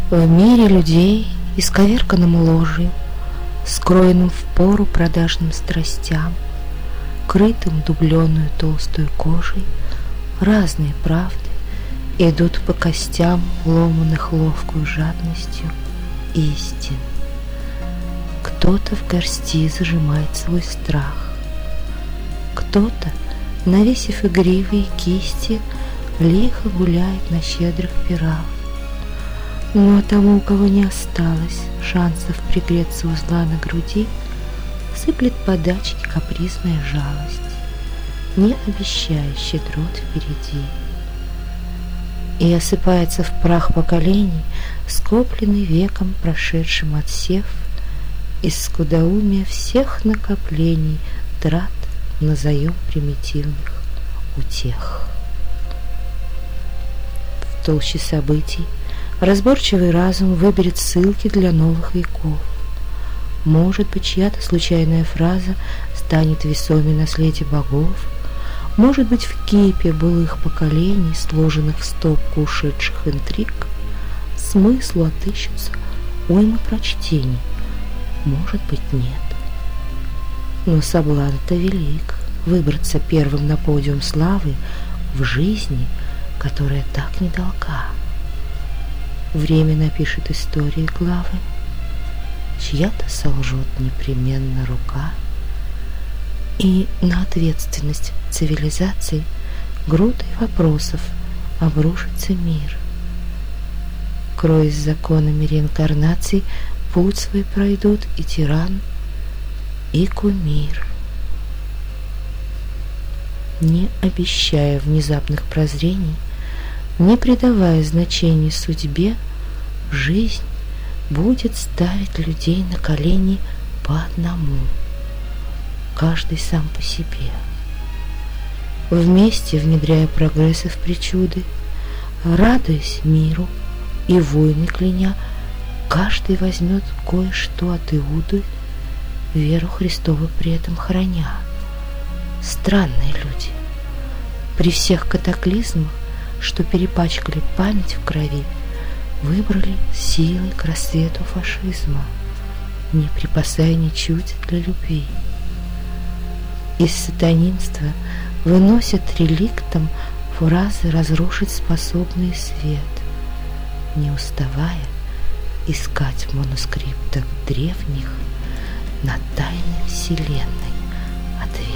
В мире людей, исковерканном ложью, скроенным в пору продажным страстям, крытым дубленую толстую кожей, разные правды идут по костям, ломаных ловкую жадностью истин. Кто-то в горсти зажимает свой страх, кто-то, навесив игривые кисти, лихо гуляет на щедрых пирах. Но тому, у кого не осталось шансов пригреться у зла на груди, сыплет подачки капризная жалость, не обещая щедрот впереди. И осыпается в прах поколений, скопленный веком прошедшим отсев из скудоумия всех накоплений трат на заем примитивных утех. В толще событий разборчивый разум выберет ссылки для новых веков. Может быть, чья-то случайная фраза станет весомей наследия богов. Может быть, в кипе былых поколений, сложенных в стопку ушедших интриг, смыслу отыщутся уйма прочтений. Может быть, нет. Но соблазн-то велик выбраться первым на подиум славы в жизни, которая так недолга. Время напишет истории главы, чья-то солжет непременно рука, и на ответственность цивилизаций грудой вопросов обрушится мир. Кроясь законами реинкарнаций, путь свой пройдут и тиран, и кумир. Не обещая внезапных прозрений, не придавая значения судьбе, жизнь будет ставить людей на колени по одному, каждый сам по себе. Вместе внедряя прогрессы в причуды, радуясь миру и войны кляня, каждый возьмет кое-что от Иуды, веру Христову при этом храня. Странные люди. При всех катаклизмах, что перепачкали память в крови, выбрали силы к рассвету фашизма, не припасая ничуть для любви. Из сатанинства выносят реликтом фразы разрушить способный свет, не уставая искать в манускриптах древних на тайны вселенной ответ.